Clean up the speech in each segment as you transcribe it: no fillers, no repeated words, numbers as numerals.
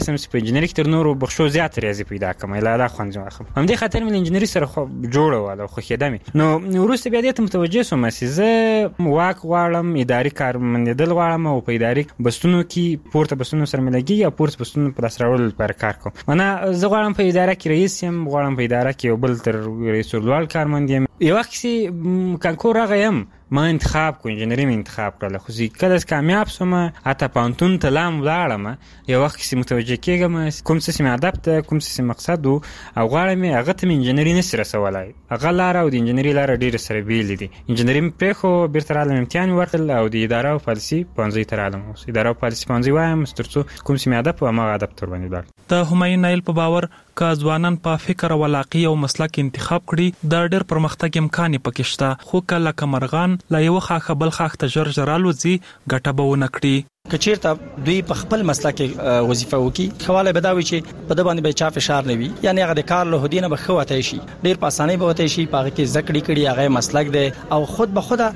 سم چې په انجینری کې تر نورو بخښو زیات ریاضي پیدا کړم لا دا خوند واخلم همدې خاطر مې انجینری سره جوړه واله خو خېدمه نو وروسته بیا دې ته متوجه شوم چې زه واک غواړم اداري کارمندیدل غواړم او په اداري بستونو کې پورته بستونو سره ملګری یا پورته بستونو په لاسراوړلو لپاره کار کوم معنا زه غواړم په اداره کې رئیس یم غواړم په اداره کې یو بل تر رئیس الوال کارمند یم یو وخت چې کانکور راغیم ما انتخاب کو انجینری می انتخاب کړل خو زه کله کامیاب شوم اته پانتون ته لام ولاړم یو وخت چې متوجه کېږم کوم څه مې هدف ته کوم څه مقصد او غواړم هغه ته انجینری نه سره سوالای هغه لار او د انجینری لار ډیر سره بیل دي انجینری په خو بیرته عالم امتحان ورکړل او د اداره او پالیسي پنځه تر عالم اوس اداره او پالیسي پنځه وایم سترڅو کوم څه مې هدف او ما هدف تر باندې دار ته همایون نایل په باور که ځوانان په فکر او علاقه او مسلک انتخاب کړي د ډېر پرمختګ امکان پکې شته خو کله کمرغان لا یو خاخه بل خاخ ته جرجرالو زی ګټه به ونه کړي کچیرته دوی په خپل مسلک وظیفه وکي خواله بداوي چې په د باندې به چا فشار نه وي یعنی هغه د کار له هدینه به خوته شي ډیر په اسانۍ به وته شي په هغه کې زکړی کړي هغه مسلک دی او خود به خود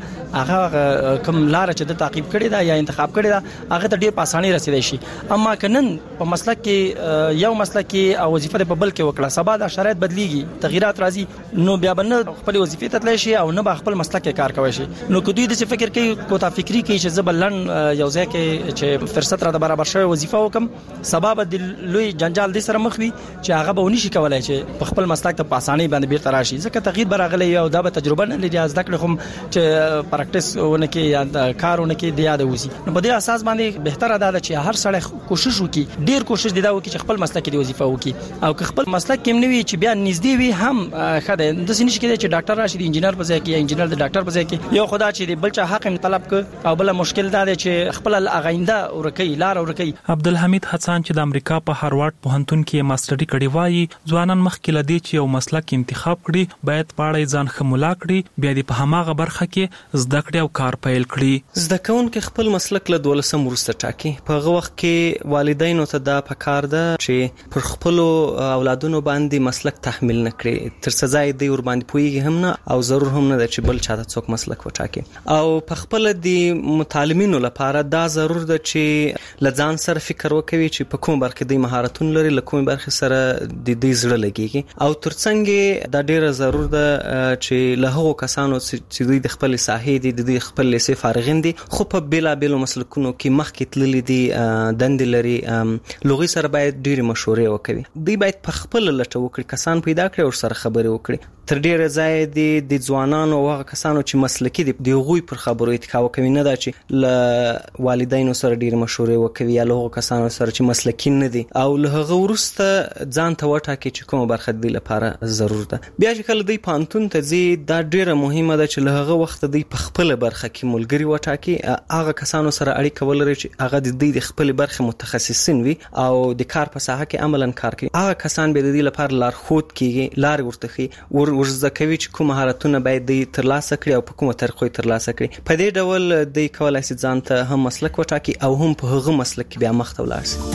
هغه کوم لار چې د تعقیب کړي دا یا انتخاب کړي دا هغه ته ډیر په اسانۍ رسیدي شي اما کنن په مسلک کې یو مسلک کې او وظیفه په بل کې وکړه سبا د شرایط بدلیږي تغیرات راځي نو بیا بنه خپل وظیفه ته تللی شي او نه به خپل مسلک کې کار کوي شي نو که دوی د څه فکر کوي کوتا فکری کوي چې زبلن یو ځکه چې فرصت را د برابر شوی وظیفه وکم سبب د لوی جنجال د سره مخ وي چې هغه به ونی شي کولای چې په خپل مسلک ته پاسانی باندې بیرته راشي ځکه تغییر برغلی او دا به تجربه نه لري از دکړه هم چې پریکټیس ونه کې یا کارونه کې د یاد وسی نو په دې اساس باندې بهتره ده چې هر سړی کوشش وکړي ډیر کوشش دی دا وکړي چې خپل مسلک کې وظیفه وکړي او که خپل مسلک کې نه وي چې بیا نږدې وي هم خدای د سینې کې چې ډاکټر راشي د انجینر په ځای کې یا انجینر د ډاکټر په ځای کې یو خدای چې بل چا حق طلب ک او بل مشکل ده چې خپل اغینده ورکی لار ورکی عبدالحمید حسن چې د امریکا په هاروارد پوهنتون کې ماستري کړی وایي ځوانان مخکې لدی چې یو مسلک انتخاب کړي باید پاړې ځان خمولا کړي بیا د په هماغه برخه کې زده کړې او کار پیل کړي زده کوونکي خپل مسلک له 12 ورسته ټاکي په هغه وخت کې والدینو ته دا پکار ده چې پر خپل اولادونو باندې مسلک تحمیل نکړي تر سزا دی ور باندې پويږي هم نه او ضرور هم نه چې بل چاته څوک مسلک وټاکي او په خپل د متعلمینو لپاره دا ضرور ده چې لځان سره فکر وکوي چې په کوم برخه د مهارتونو لري لکه برخه سره د دې زړه لګيږي او ترڅنګ دا ډیره ضرور ده چې له هغو کسانو چې دوی د خپل ساحې د دوی خپل لیسې فارغین دي خو په بیلا بیلو مسلکونو کې مخکې تللي دي دند لري لغوي سره باید ډیره مشورې وکوي دوی باید په خپل لټه وکړي کسان پیدا کړي او سره خبرې وکړي تر ډیره ځای د ځوانانو او هغه کسانو چې مسلکي دي د غوي پر خبرو اتکا وکوي نه دا چې ل والدینو سره ډیره مشورې وکوي یا له هغو کسانو سره چې مسلکي نه دي او له هغه ورسته ځان ته وټاکي چې کومه برخه دی لپاره ضرور ده بیا چې کله دوی پانتون ته ځي دا ډیره مهمه ده چې له هغه وخت دوی په خپل برخه کې ملګری وټاکي هغه کسانو سره اړیکه ولري چې هغه د دوی د خپل برخه متخصصین وي او د کار په ساحه کې عملاً کار کوي هغه کسان به د دې لپاره لارښود کیږي لار ورته خي ورزده کوي چې کوم مهارتونه باید د ترلاسه کړي او په کومه طریقه ترلاسه کړي په دې ډول د کولای شي ځان ته هم مسلک وټاکي او هم په هغه مسلک کې بیا مخته ولاړ شي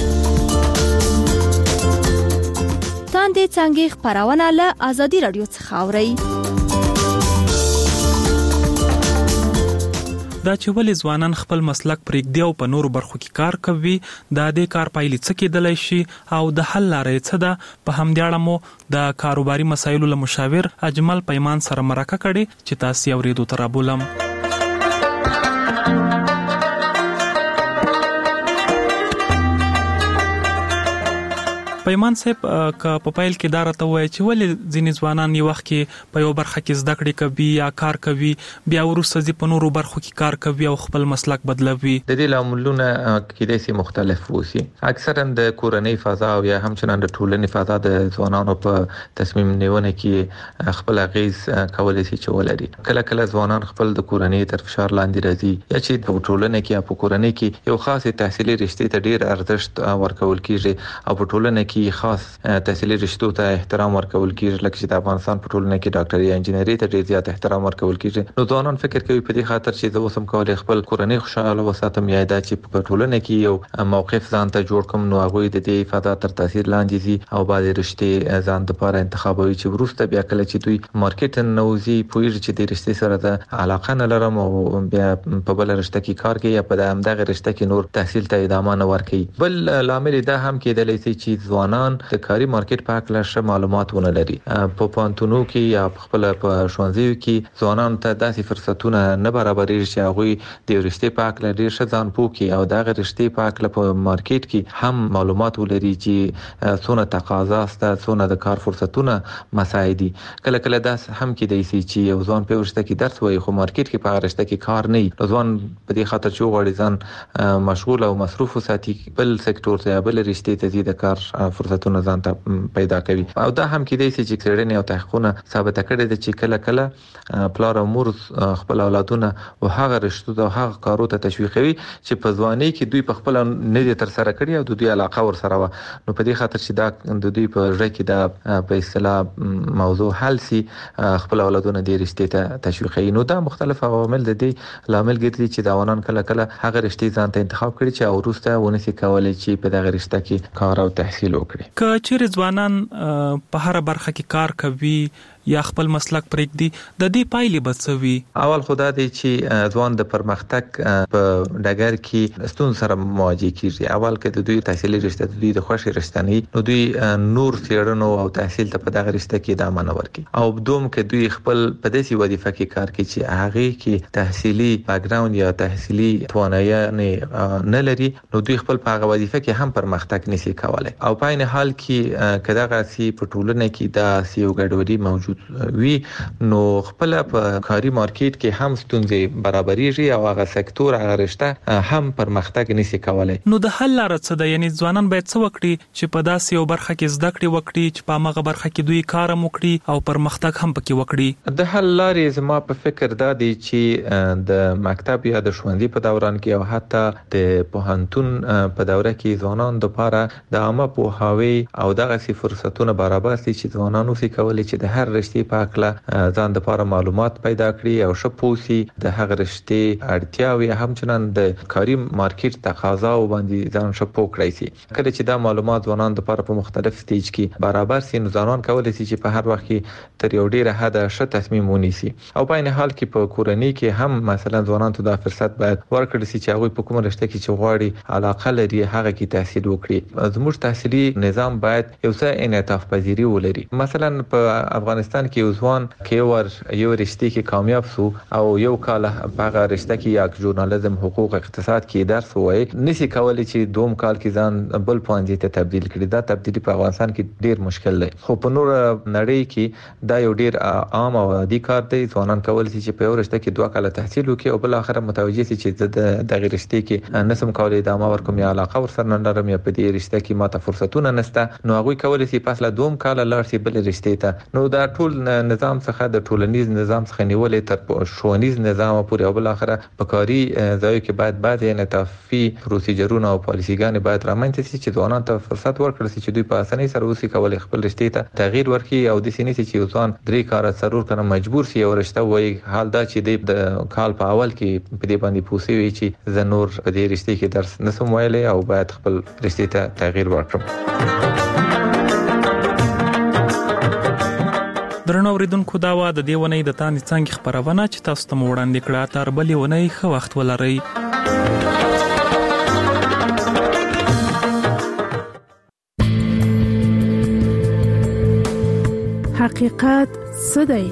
تاندې څنګه خبرونه له ازادي رادیو څخه اوري دا چې ولې ځوانان خپل مسلک پرېږدي او په نورو برخو کې کار کوي دا د کار پایلې څه کېدلی شي او د حل لارې څه ده په همدې اړه مو د کاروباري مسایلو له مشاور اجمل پیمان سره مرکه کړې چې تاسو یې اورېدو ته رابولم پیمان صاحب په پایل کې دا راته وایي چې ولې ځینې ځوانان یو وخت کې په یو برخه کې زده کړې کوي یا کار کوي بیا وروسته ځي په نورو برخو کې کار کوي او خپل مسلک بدلوي د دې لاملونه کېدای شي مختلف وي اکثرا د کورنۍ فضا او یا همچنان د ټولنې فضا د ځوانانو په تصمیم نیونه کې خپل اغیز کولای شي چې ولري کله کله ځوانان خپل د کورنۍ تر فشار لاندې راځي یا چې په ټولنه کې یا په کورنۍ کې یو خاصه تحصیلي رشتې ته ډیر ارزښت ورکول کیږي او په ټولنه کې خاص تحصیلي رشتو ته احترام ورکول کیږي، لکه چې د افغانستان په ټولنه کې ډاکټري یا انجینري ته ډیر زیات احترام ورکول کیږي. نو ځوانان فکر کوي په دې خاطر چې زه اوسم کولای خپل کورنۍ خوشاله وساتم یا دا چې په ټولنه کې یو موقف ځان ته جوړ کوم، نو هغه د دې فضا تر تاثیر لاندې دي او بعض رشتې ځان لپاره انتخابوي چې ورسته بیا کله چې دوی مارکیټ نوځي پوهیږي چې د رشتې سره د علاقه نه لرم او بیا په بل رشته کې کار کوي یا په دغه رشته کې نور تحصیل ته ادامه نه ورکوي. بل لامل دا هم کېدلی شي چې ځوانان د کاري مارکیټ په اړه ښه معلومات ونه لري. په پوهنتونونو کې یا خپل په ښوونځیو کې ځوانان ته داسې فرصتونه نه برابرېږي چې هغه د رشتې په اړه ډېر ښه ځان پوه کړي او دغه رشتې په اړه په مارکیټ کې هم معلومات ولري چې څونه تقاضا سته، څونه د کار فرصتونه مساعد دي. کله کله دا هم کېدای شي چې یو ځوان په رشته کې درس وایي خو مارکیټ کې په رشته کې کار نه وي، ځوان په دې خاطر چې غواړي ځان مشغول او مصروف وساتي بل سکتور ته بل رشتې ته د کار فرصتونه ځان ته پیدا کوي. او دا هم کېدای شي چې څېړنې او تحقیقونه ثابت کړي دي چې کله کله پلار او مور خپل اولادونه او هغه رشتو ته هغه کارو ته تشویقوي چې په ځواني کې دوی په خپل نه دي تر سره کړی او د دوی علاقه ور سره و. نو په دې خاطر چې دا د دوی په ځای کې دا په اصطلاح موضوع حل سي خپل اولادونه د رشتې ته تشویقوي. نو دا مختلف عوامل د دې لامل ګرځي چې دا ونن کله کله هغه رشتې ځان ته انتخاب کړي چې او وروسته ونسي کولای چې په دغه رشته کې کار او تحصیل وکړي. که چیرې ځوانان په هر برخه کې کار کوي یا خپل مسلک پرېږدي د دې پایلې بڅوي؟ اول خدا دی چې ځوان د پرمختګ په ډګر کې ستون سره مواجه کیږي. اول کې د دوی تحصیلي رشته د دوی د خوشي رشته نه نو دوی نور څېړنو او تحصیل ته په دغه رشته کې ادامه نه ورکړي او دوم کې دوی خپل په داسې وظیفه کې کار کوي چې هغه کې تحصیلي بیک ګراوند یا تحصیلي توانایي نه لري، نو دوی خپل په هغه وظیفه کې هم پرمختګ نشي کولای. او په عین حال کې کداغه سی په ټولنه کې دا سیو ګډوډي موجود وي نو خپل په کاري مارکیټ کې هم ستونزې برابرېږي او هغه سکتور هغه رشته هم پرمختګ نشي کولای. نو د حل لاره څه ده؟ یعنی ځوانان باید څه وکړي چې په داسې یو برخه کې زده کړې وکړي چې په هغه برخه کې دوی کار وکړي او پرمختګ هم پکې وکړي؟ د حل لارې زما په فکر دا دی چې د مکتب یا د ښوونځي په دوران کې او حتی د پوهنتون په دوره کې ځوانان لپاره د عامه پوهاوی او دغه سي فرصتونه برابر شي چې ځوانانو سي کولای چې د هر رشتې په اړه ځان لپاره معلومات پیدا کړي او ښه پوهسي د هغه رشتې اړتیاوي همچنان د کاري مارکیټ تقاضا او باندې ځان ښه پوه کړی شي. کله چې دا معلومات ځوانان لپاره په مختلف سټیج کې برابر شي نو ځوانان کولای شي چې په هر وخت کې تر یو ډیره حد ښه تصمیم ونیسي. او په عین حال کې په کورنۍ کې هم مثلا ځوانان ته دا فرصت باید ورکړل شي چې هغه په کومه رشته کې چې غواړي علاقه لري هغه کې تحصیل وکړي. زموږ تحصیلي نظام باید یو څه انعطاف پذیری ولري. مثلا په افغانستان کې ځوان کې یو رشتې کې کامیاب سو او یو کال په هغه رشته کې یا ژورنالیزم حقوق اقتصاد کې درس وای نشي کولای چې دوم کال کې ځان بل پوهنځي ته تبدیل کړي. دا تبدیلی په افغانستان کې ډیر مشکل دی خو په نور نړۍ کې دا یو ډیر عام او عادي کار دی. ځوانان کولای شي چې په یو رشته کې 2 کال تحصیل وکړي او بل اخر متوجه شي چې د دغه رشتې کې نسم کولای ادامه ورکوم یا علاقه ورسره نه لرم یا په دې رشته کې ماته فرصتونه نشته، نو هغه کولای شي پس له دوم کال لاړ شي بل رشتې ته. نو دا ټول نظام څخه د ټولنیز نظام څخه نیولې تر ښوونیز نظام پورې او بل اخره په کاري ځای کې باید بعضې انعطافي پروسیجرونه او پالیسيګانې باید رامنځته شي چې ځوانانو ته فرصت ورکړل شي چې دوی په اسانۍ سره وسي کولای خپل رشتې ته تغییر ورکړي او د سینې چې ځوان 3 کال ضرور کنه مجبور شي او رشته وایي حال دا چې د کال په اول کې په دې باندې پوسوي چې زه نور په دې رشتې کې درس نسم ویلای او باید خپل رشتې ته تغییر ورکړم. درنو اوریدونکو دا و د دې ونې د تاندې څنګه خبرونه چې تاسو ته وړاندې کړه. تر بلې ونې ښه وخت ولرئ. حقیقت څه دی؟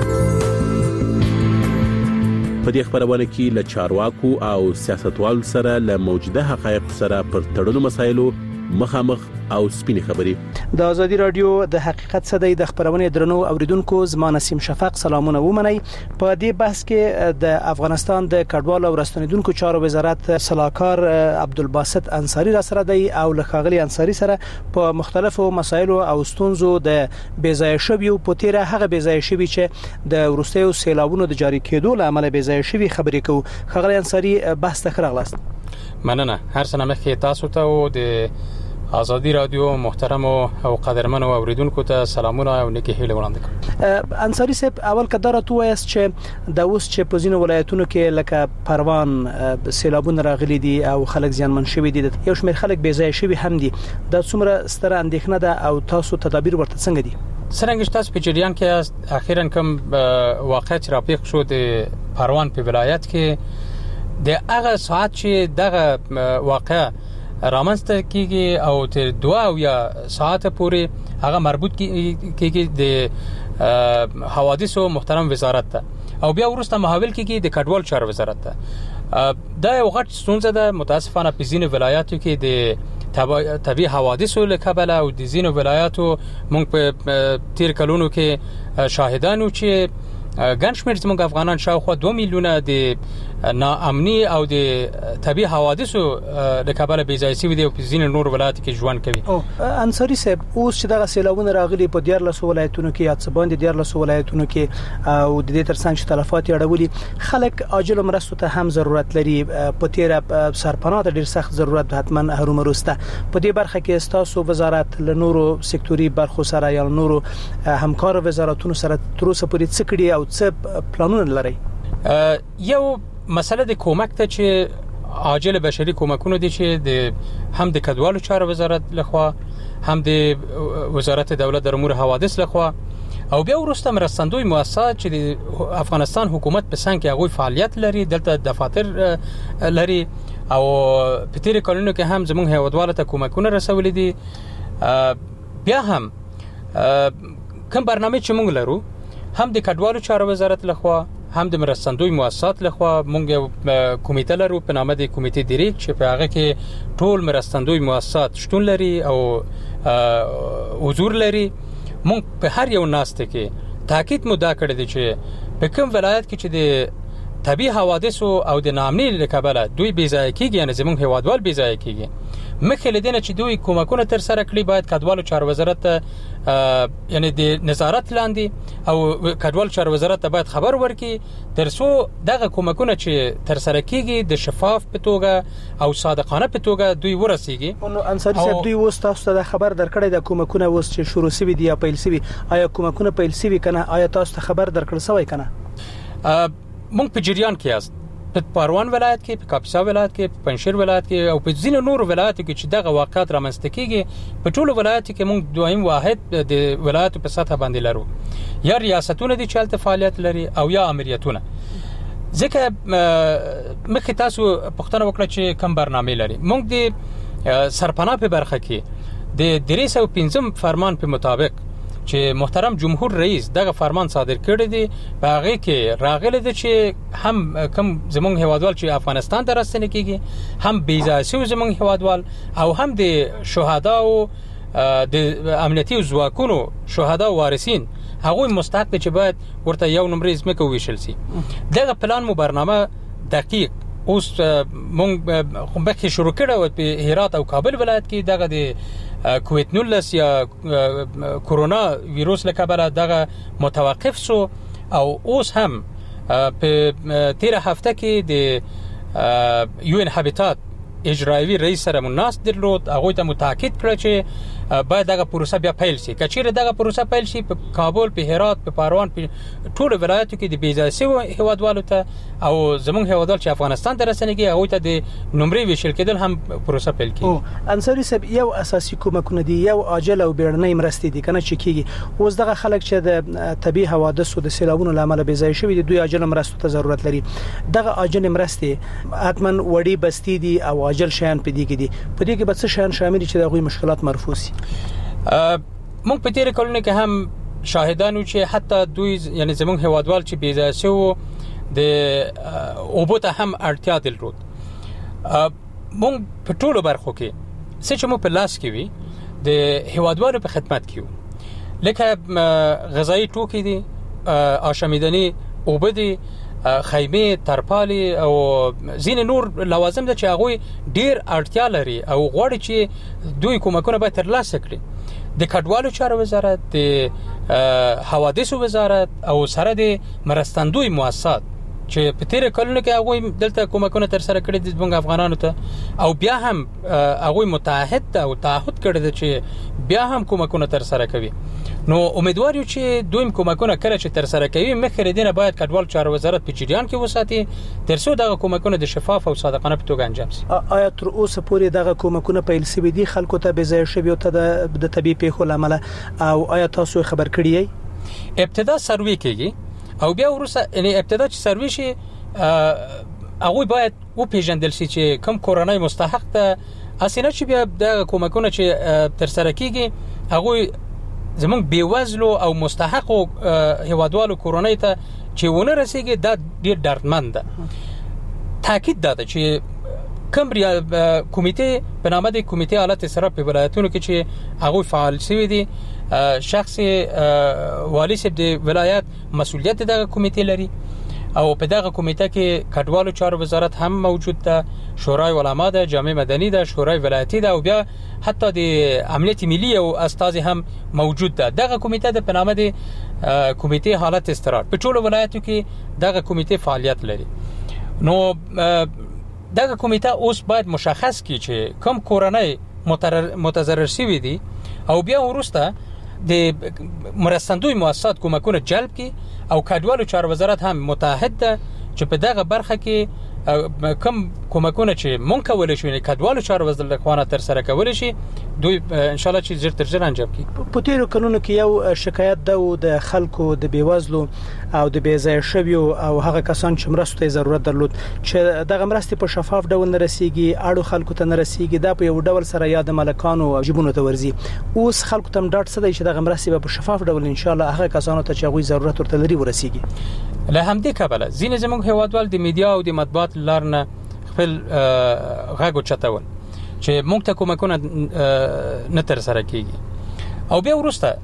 په دې خبرونه کې له چارواکو او سیاستوالو سره له موجوده حقایق سره پر تړلو مسایلو مخامخ او سپینې خبرې. د ازادي رادیو د حقیقت څه دی د خبرونه درنو اوریدونکو زما نسیم شفق سلامونه ومنئ. په دې بحث کې د افغانستان د کډوالو او راستنیدونکو چارو وزارت صلاحکار عبدالباسط انصاری را سره دی او له ښاغلي انصاری سره په مختلفو مسایلو او ستونزو د بیځای شویو په تیره هغه بیځای شوی چې د وروستیو سیلابونو د جاری کېدو له امله بیځای شوی خبرې کوو. ښاغلي انصاری بحث ته راغلاست. مننه. هر څه مخکې تاسو ته او د آزادی رادیو محترم او قدرمن اوریدونکو ته سلامونه او نیکی هیله وړاندې کوم. انصاری صاحب اول کدار تو وایس چې د اوس چې په ځینو ولایتونو کې لکه پروان سیلابونه راغلي دي او خلک زیانمن شوي دي، یو شمېر خلک بې ځای شوي هم دي، دا څومره ستره اندېښنه ده او تاسو تدابیر ورته څنګه دي؟ څنګه تاسو په جریان کې اخیراً کوم واقعیت راپیښ شو د پروان په ولایت کې د هغه ساعت چې دغه واقعه رامنځته کیږي او تر 2 یا ساعت پورې هغه مربوط کیږي د حوادثو محترم وزارت ته او بیا ورسته محاول کیږي د کډوال چارو وزارت ته. دا یو غټ ستونزه ده متاسفانه په ځینو ولایاتو کې د طبيعي حوادثو له کبله او د ځینو ولایاتو موږ په تیر کلونو کې شاهدانو چې ګڼ شمېر زموږ افغانان شاوخوا 2 میلیونه د ناامني او د طبيعي حوادثو د کابل بې ځای شوي دي او په ځینو نور ولایتو کې ژوند کوي. انصاری صاحب اوس چې دغه سیلابونه راغلي په 14 ولایتونو کې یا څه باندې 14 ولایتونو کې او د دې ترڅنګ چې تلفات اړولي، خلک عاجل مرستو ته هم ضرورت لري. په تیر سرپناه ته ډیر سخت ضرورت حتما هرومروسته. په دې برخه کې تاسو وزارت له نورو سکتوري برخو سره یا نورو همکار وزارتونو سره تر اوسه پورې څه کړي او څه پلانونه لري؟ یو مسله د کومک ته چې عاجل بشري کومکونه دي چې د هم د کډوالو چارو وزارت لخوا هم د وزارت دولت د امور حوادث لخوا او بیا ورسته مرستندوی مؤسسات چې د افغانستان حکومت په څنګ کې هغه فعالیت لري، دلته دفاتر لري او په تیر کلونو کې هم زموږ هیوادوالو ته کومکونه رسولې دي. بیا هم کوم برنامه چې موږ لرو هم د کډوالو چارو وزارت لخوا هم د مرستندوی مؤسسات لخوا موږ کمیټه لرو په نامه د کمیټې ډیریک چې په هغه کې ټول مرستندوی مؤسسات شتون لري او حضور لري. موږ په هر یو ناسته کې تاکید مو دا کړی دی چې په کوم ولایت کې چې د طبيعي حوادث او د ناامنۍ له کبله دوی بې ځای کیږي، یعنی زموږ هیوادوال بې ځای کیږي، مخکې لدینه چې دوی کومکونه تر سره کړی باید کډوالو چارو وزارت ته یعنی د نظارت لاندې او کډوالو چارو وزارت ته باید خبر ورکړي ترڅو دغه کومکونه چې تر سره کیږي د شفاف په توګه او صادقانه په توګه دوی ورسیږي. نو انصاری صاحب دوی اوس تاسو ته خبر درکړی د کومکونه اوس چې شروع شوي دي یا پیل شوي، آیا کومکونه پیل شوي کنه؟ آیا تاسو ته خبر درکړل شوی کنه؟ مونږ په جریان کې یاست په پروان ولایت کې، په کاپیسا ولایت کې، په پنځشیر ولایت کې او په ځینو نور ولایتو کې چې دغه واقعات رامنځته کیږي په ټولو ولایتو کې مونږ دویم واحد د ولایتو په سطح باندې لرو، یا ریاستونه دي چې هلته فعالیت لري او یا امریتونه. ځکه مخکې تاسو پوښتنه وکړه چې کوم برنامه لري. مونږ د سرپناه په برخه کې د 315 فرمان په مطابق چې محترم جمهور رئیس دغه فرمان صادر کړی دی، په هغه کې راغلی دی چې هم کوم زموږ هیوادوال چې افغانستان ته راستنه کیږي، هم بې ځای شوي زموږ هیوادوال او هم د شهدا او د امنیتي ځواکونو شهدا او وارثین هغه مستحق دي چې باید ورته یو نمبر ځمکه وویشل شي. دغه پلان مو برنامه دقیق اوس مونږ مخکې شروع کړو په هرات او کابل ولایت کې دغه د کووید 19 یا کرونا ویروس له کبله دغه متوقف شو او اوس هم په تیر هفته کې د یو ان هابیتات اجرایوي رئیس سره مناسب درلود، هغه ته متاکد کړ چې باید دغه پروسه بیا پیل شي. کچېره دغه پروسه پیل شي په کابل، په هرات، په پروان، په ټول ولایتو کې د بې ځای شوي هیوادوالو ته او زموږ هیوادوال چې افغانستان ته رسنیږي هغه ته د نمرې ویشل کېدل هم پروسه پیل کیږي. انصاری صاحب یو اساسي کومکونه دي، یو عاجل او بیړنۍ مرستې دي کنه چې کیږي. اوس دغه خلک چې د طبيعي حوادث او د سیلابونو لامل بې ځای شوي دي دوی عاجل مرستو ته ضرورت لري. دغه عاجل مرستې حتما وړي بستی دي او عاجل شیان په دې کې دي. په دې کې به څه شیان شامل دي چې دغه مشکلات مرفوع شي؟ مونږ په تیر کلونو کې هم شاهدانو چې حتی دوی یعنی زموږ هیوادوال چې بې ځای شو د اوبو ته هم اړتیا درلود. مونږ په ټولو برخو کې څه چې مو په لاس کې وي د هیوادوالو په خدمت کې یو، لکه غذایی توکي دي، آشامیدنی اوبه دي، خیمه، ترپالي او ځینې نور لوازم ده چې هغه ډیر اړتیا لري او غواړي چې دوی کومکونه به ترلاسه کړي. د کډوالو چارو وزارت، د حوادثو وزارت او سره د مرستندوی مؤسسات چې په تیر کلونو کې هغه دلته کومکونه تر سره کړی دي زموږ افغانانو ته او بیا هم هغه متحد او تعهد کړی دی چې بیا هم کومکونه تر سره کوي. نو امیدوار یو چې دویم کومکونه کله چې تر سره کوي مخکې دینه باید کډوال چارو وزارت په جریان کې وساتي ترڅو دغه کومکونه د شفاف او صادقانه په توګه انجام شي. آیا تر اوسه پورې دغه کومکونه پیل شوي دي خلکو ته به ځای شوی او ته د طبي پیښو لامل او آیا تاسو خبر کړی یې؟ ابتدا سروي کېږي او بیا ورسره یعنی ابتدا چې سروي شي هغه باید و پیژندل شي چې کوم کورونای مستحق ته اسینه چې بیا د کومکونه چې تر سره کیږي هغه زمونږ بیوزلو او مستحق هیوادوالو کورونای ته چې ونه رسیږي دا ډیر دردمند ده. تاکید ده چې کوم کمیټه په نامه د کمیټه حالت سره په ولایتونو کې چې هغه فعال شوی دي شخصي والی صاحب د ولایت مسؤلیت دغه کمیټې لري او په دغه کمیټه کې کډوالو چارو وزارت هم موجود ده، شورای علما ده، جامع مدني ده، شورای ولایتي ده او بیا حتی د امنیت ملی او استاد هم موجود ده. دغه کمیټه د په نامه د کمیټه حالت استقرار په ټولو ولایتو کې دغه کمیټه فعالیت لري. نو دغه کمیټه اوس باید مشخص کړي چې کوم کورنۍ متضرر شوي دي او بیا ورسته د مرستندوی مؤسسات کومکونه جلب کړي او کډوالو چارو وزارت هم متحد ده چې په دغه برخه کې کوم کومکونه چې مونږ کولای شو کډوالو چارو وزارت خوانه تر سره کولای شي دوی ان شاء الله چې زر تر زر انجام کړي. په تیرو کلونو کې یو شکایت ده د خلکو د بیوزلو او د بیځای شویو او هغه کسان چې مرستې ضرورت درلود چې دغه مرستې په شفاف ډول نه رسیږي، اړو خلکو ته نه رسیږي، دا په یو ډول سره یاد ملکانو او جبونو ته ورزي. اوس خلکو ته ډاټ څه دی چې دغه مرستې په شفاف ډول ان شاء الله هغه کسانو ته چې هغه ضرورت ورته لري ورسیږي. له همدې کبله ځینې زموږ هیوادوال د میډیا او د مطبوعات لارنه خپل غږ چتول چې موږ ته کومکونه نه تر سره کیږي او بیا ورسته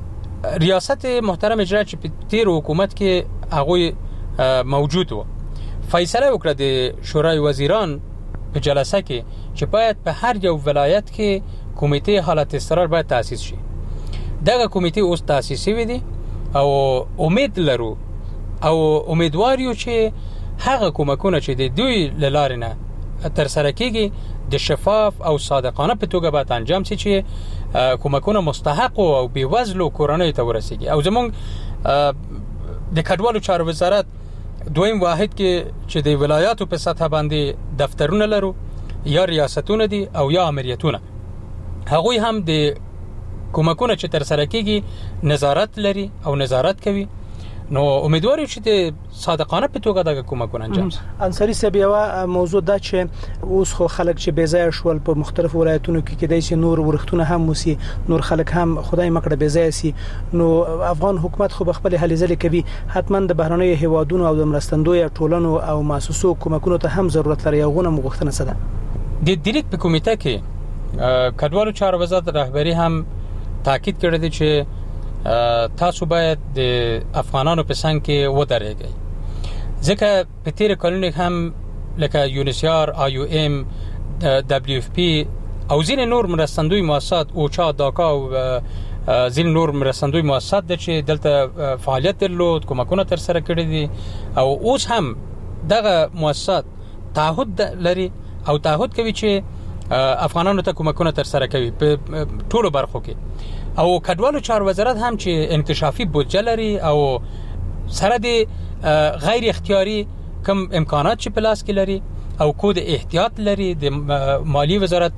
ریاست محترم اجرا چې په تیر حکومت کې هغه موجود و فیصله وکړه د شورای وزیران په جلسه کې چې باید په هر یو ولایت کې کمیټه حالت استقرار باید تاسیس شي. دغه کمیټه اوس تاسیس شوی دی او امید لرو او امیدوار یو چې هغه کومکونه چې د دوی لاره نه تر سره کیږي د شفاف او صادقانه په توګه به انجام شي چې کومکونه مستحق او بیوزلو کورنۍ ته ورسیږي. او زمونږ د کډوالو چارو وزارت دویم واحد کې چې د ولایاتو په سطح باندې دفترونه لرو یا ریاستونه دي او یا امریتونه هغوی هم د کومکونه چې تر سره کیږي نظارت لري او نظارت کوي. نو امیدوار چې د صادقانه په توګه دغه کومکونه انجام شي. انصاری صاحب یو موضوع ده چې اوس خو خلک چې بیځای شول په مختلفو ولایتونو کې کېدای شي نور ورختونه هم وسی، نور خلک هم خدای مکړه بیځای سي. نو افغان حکومت خو خپل هلې ځلې کوي، حتما د بهرنۍ هیوادونو او د مرستندوی ټولنو او مؤسسو کومکونو ته هم ضرورت لري. هغه مغوښتنه څه ده؟ د ډیریک په کمیټه کې کډوالو چارو وزارت رهبری هم تاکید کړی دی چې تاسو باید د افغانانو په څنګ کې ودرېږئ ځکه په تیر کلونو هم لکه یونیسیار، IOM، WFP او ځینې نور مرستندوی مؤسسات اوچا، داکا او ځینې نور مرستندوی مؤسسات د چې دلته فعالیت درلود کومکونه تر سره کړی دي او اوس هم دغه مؤسسات تعهد لري او تعهد کوي چې افغانانو ته کومکونه تر سره کوي په ټولو برخو کې. او کډوالو چارو وزارت هم چې انکشافي بودجه لري او سره د غیر اختیاري کم امکانات چې په لاس کې لري او کود احتیاط لري د مالی وزارت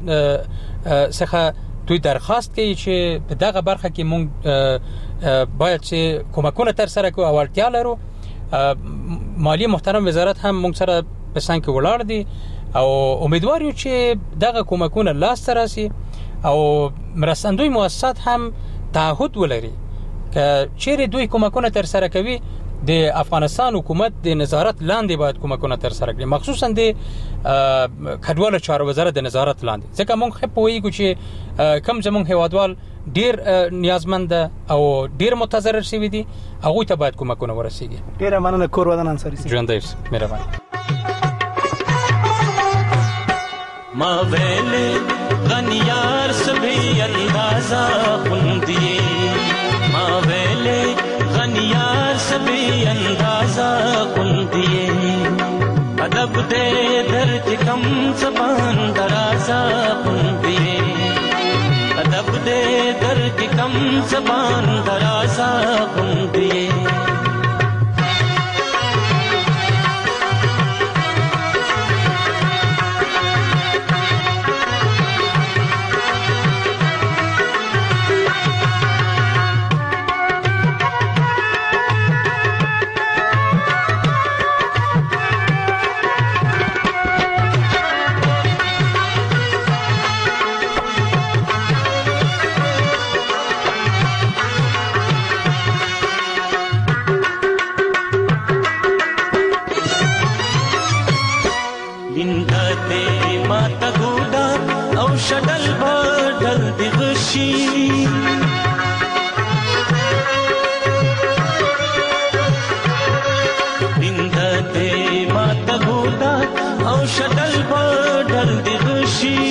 څخه دوی درخواست کوي چې په دغه برخه کې مونږ باید چې کومکونه تر سره کوو او اړتیا لرو. مالی محترم وزارت هم مونږ سره په څنګ کې ولاړ دي او امیدوار یو چې دغه کومکونه لاس ته راسي او مرستندوی مؤسسات هم تعهد ولري که چیرې دوی کومکونه تر سره کوي د افغانستان حکومت د نظارت لاندې باید کومکونه تر سره کړي، مخصوصا د کډوالو چارو وزارت د نظارت لاندې، ځکه موږ خو پوهیږو چې کم زموږ هیوادوال ډیر نیازمند او ډیر متضرر شوي دي، هغوی ته باید کومکونه ورسیږي. ډیره مننه کور ودان انصاری صاحب. ژوندی اوسئ. مهرباني. ما ویلے غنیار سبھی اندازہ خوندیے، ما ویلے غنیار سبھی اندازہ خوندیے. زبان درازا غوندې ادب دې در کې کم زبان درازا غوندې شدل بدل دی غشی بندت مات بودا او شدل بدل دی غشی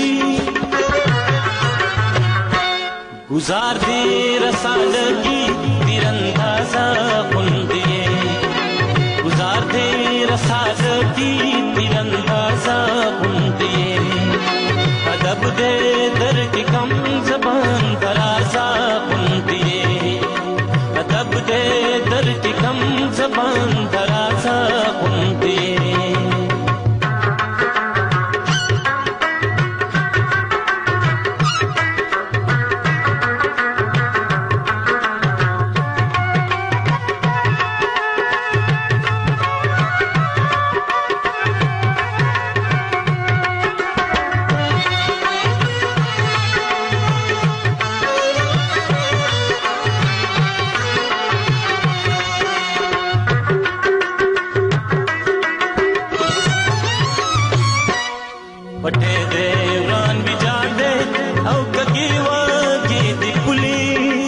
گزار دی رسالگی تیراندازا غندیے گزار دی رسالگی تیراندازا غندیے ادب دے در کی کم زبان درازا غوندې ادب دے در کی کم زبان درازا غوندې پټې دې وران ویجاړ دې او کګي واګي دې پولي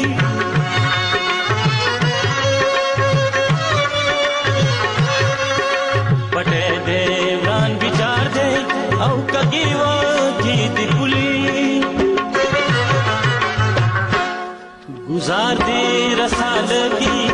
پټې دې وران ویجاړ دې او کګي واګي دې پولي گزار دې رسالګي